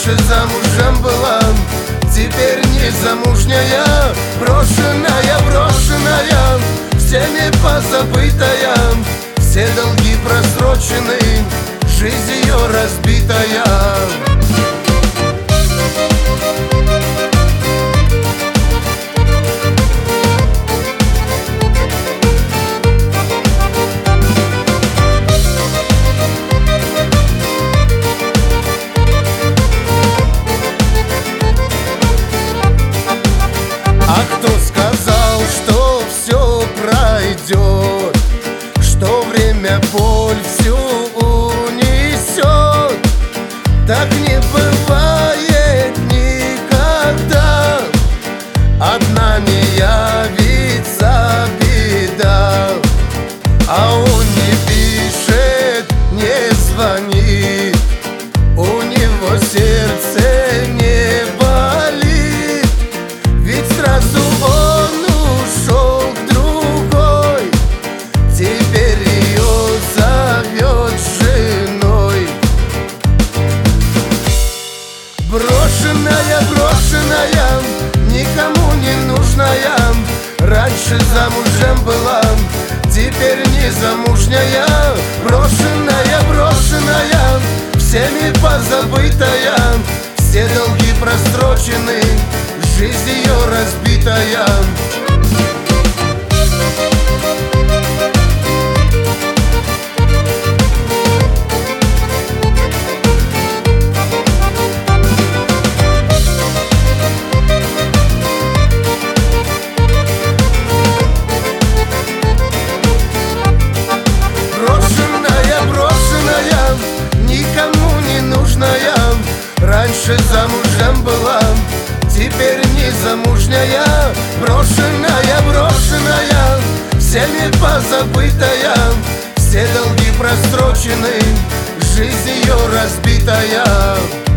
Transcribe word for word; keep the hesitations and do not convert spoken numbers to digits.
Раньше замужем была, теперь не замужняя. Брошенная, брошенная, всеми позабытая. Все долги просрочены, жизнь ее разбитая. А кто сказал, что все пройдет, что время боль всю унесет? Так не бывает никогда, одна не явится беда. А он не пишет, не звонит, у него сердце не болит. Ведь сразу он ушел к другой, теперь ее зовет женой. Брошенная, брошенная, никому не нужная. Раньше замужем была, теперь не замужняя. Брошенная, брошенная, всеми позабытая. Все долги просрочены, жизнь ее разбитая. Брошенная, брошенная, никому не нужная. Раньше замужем была, теперь не замужняя. Брошенная, брошенная, всеми позабытая. Все долги просрочены, жизнь ее разбитая.